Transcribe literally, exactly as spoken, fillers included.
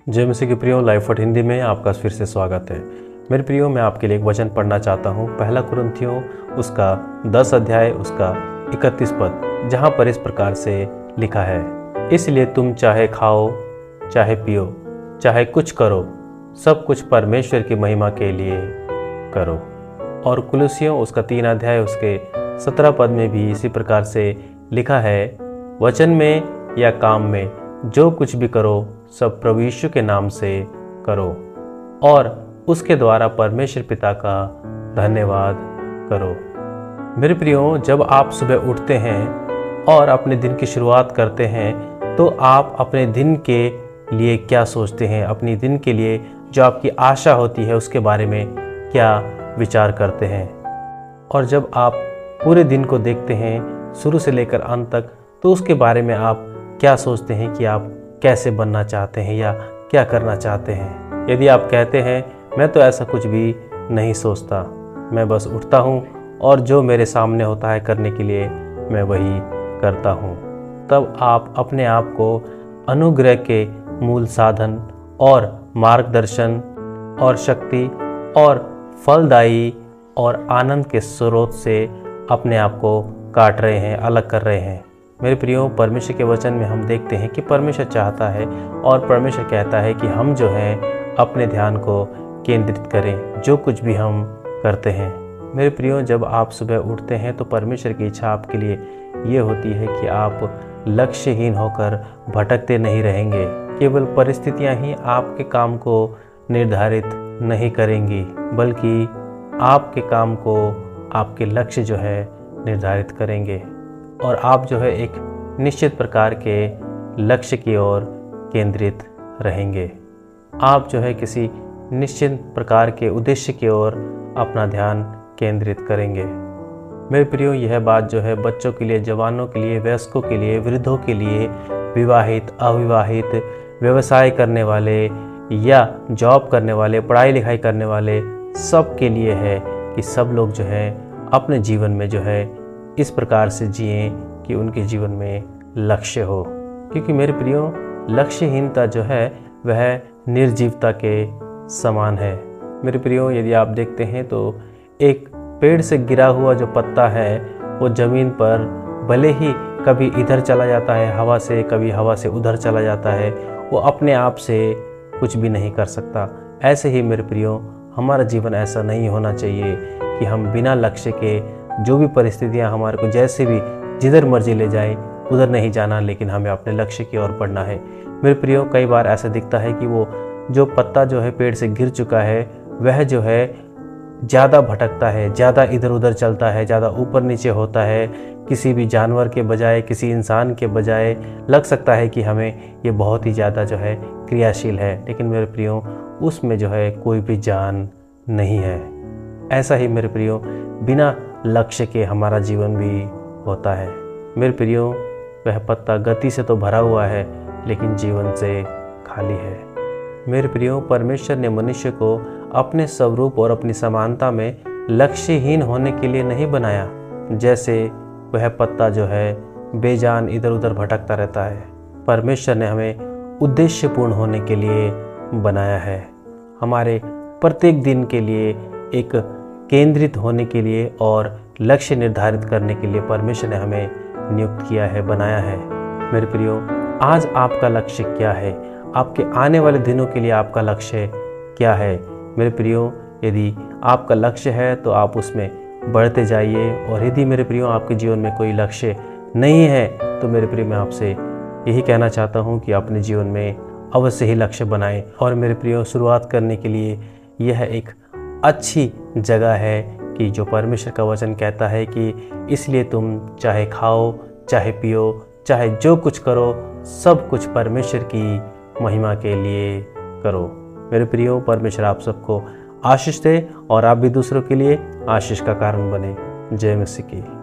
जय मसीह के प्रियो, लाइफ वर्ड हिंदी में आपका फिर से स्वागत है। मेरे प्रियो, मैं आपके लिए एक वचन पढ़ना चाहता हूँ। पहला कुरिन्थियों उसका दस अध्याय उसका इकतीस पद, जहाँ पर इस प्रकार से लिखा है, इसलिए तुम चाहे खाओ चाहे पियो चाहे कुछ करो, सब कुछ परमेश्वर की महिमा के लिए करो। और कुलुसियों उसका तीन अध्याय उसके सत्रह पद में भी इसी प्रकार से लिखा है, वचन में या काम में जो कुछ भी करो सब प्रभु यीशु के नाम से करो और उसके द्वारा परमेश्वर पिता का धन्यवाद करो। मेरे प्रियो, जब आप सुबह उठते हैं और अपने दिन की शुरुआत करते हैं तो आप अपने दिन के लिए क्या सोचते हैं? अपनी दिन के लिए जो आपकी आशा होती है उसके बारे में क्या विचार करते हैं? और जब आप पूरे दिन को देखते हैं शुरू से लेकर अंत तक, तो उसके बारे में आप क्या सोचते हैं कि आप कैसे बनना चाहते हैं या क्या करना चाहते हैं? यदि आप कहते हैं मैं तो ऐसा कुछ भी नहीं सोचता, मैं बस उठता हूँ और जो मेरे सामने होता है करने के लिए मैं वही करता हूँ, तब आप अपने आप को अनुग्रह के मूल साधन और मार्गदर्शन और शक्ति और फलदायी और आनंद के स्रोत से अपने आप को काट रहे हैं, अलग कर रहे हैं। मेरे प्रियो, परमेश्वर के वचन में हम देखते हैं कि परमेश्वर चाहता है और परमेश्वर कहता है कि हम जो है अपने ध्यान को केंद्रित करें जो कुछ भी हम करते हैं। मेरे प्रियो, जब आप सुबह उठते हैं तो परमेश्वर की इच्छा आपके लिए ये होती है कि आप लक्ष्यहीन होकर भटकते नहीं रहेंगे। केवल परिस्थितियां ही आपके काम को निर्धारित नहीं करेंगी, बल्कि आपके काम को आपके लक्ष्य जो है निर्धारित करेंगे और आप जो है एक निश्चित प्रकार के लक्ष्य की ओर केंद्रित रहेंगे। आप जो है किसी निश्चित प्रकार के उद्देश्य की ओर अपना ध्यान केंद्रित करेंगे। मेरे प्रियो, यह बात जो है बच्चों के लिए, जवानों के लिए, वयस्कों के लिए, वृद्धों के लिए, विवाहित, अविवाहित, व्यवसाय करने वाले या जॉब करने वाले, पढ़ाई लिखाई करने वाले, सब के लिए है कि सब लोग जो है अपने जीवन में जो है इस प्रकार से जिएं कि उनके जीवन में लक्ष्य हो। क्योंकि मेरे प्रियो, लक्ष्यहीनता जो है वह निर्जीवता के समान है। मेरे प्रियो, यदि आप देखते हैं तो एक पेड़ से गिरा हुआ जो पत्ता है वो ज़मीन पर भले ही कभी इधर चला जाता है हवा से, कभी हवा से उधर चला जाता है, वो अपने आप से कुछ भी नहीं कर सकता। ऐसे ही मेरे प्रियो, हमारा जीवन ऐसा नहीं होना चाहिए कि हम बिना लक्ष्य के जो भी परिस्थितियां हमारे को जैसे भी जिधर मर्जी ले जाए उधर नहीं जाना, लेकिन हमें अपने लक्ष्य की ओर बढ़ना है। मेरे प्रियो, कई बार ऐसा दिखता है कि वो जो पत्ता जो है पेड़ से गिर चुका है वह जो है ज़्यादा भटकता है, ज़्यादा इधर उधर चलता है, ज़्यादा ऊपर नीचे होता है, किसी भी जानवर के बजाय, किसी इंसान के बजाय लग सकता है कि हमें ये बहुत ही ज़्यादा जो है क्रियाशील है, लेकिन मेरे प्रियो उसमें जो है कोई भी जान नहीं है। ऐसा ही मेरे प्रियो बिना लक्ष्य के हमारा जीवन भी होता है। मेरे प्रियो, वह पत्ता गति से तो भरा हुआ है लेकिन जीवन से खाली है। मेरे प्रियो, परमेश्वर ने मनुष्य को अपने स्वरूप और अपनी समानता में लक्ष्यहीन होने के लिए नहीं बनाया, जैसे वह पत्ता जो है बेजान इधर उधर भटकता रहता है। परमेश्वर ने हमें उद्देश्यपूर्ण होने के लिए बनाया है, हमारे प्रत्येक दिन के लिए एक केंद्रित होने के लिए और लक्ष्य निर्धारित करने के लिए परमेश्वर ने हमें नियुक्त किया है, बनाया है। मेरे प्रियो, आज आपका लक्ष्य क्या है? आपके आने वाले दिनों के लिए आपका लक्ष्य क्या है? मेरे प्रियो, यदि आपका लक्ष्य है तो आप उसमें बढ़ते जाइए, और यदि मेरे प्रियो आपके जीवन में कोई लक्ष्य नहीं है तो मेरे प्रियो मैं आपसे यही कहना चाहता हूँ कि अपने जीवन में अवश्य ही लक्ष्य बनाएं। और मेरे प्रियो, शुरुआत करने के लिए यह एक अच्छी जगह है कि जो परमेश्वर का वचन कहता है कि इसलिए तुम चाहे खाओ चाहे पियो चाहे जो कुछ करो, सब कुछ परमेश्वर की महिमा के लिए करो। मेरे प्रियो, परमेश्वर आप सबको आशीष दे और आप भी दूसरों के लिए आशीष का कारण बने। जय मसीह की।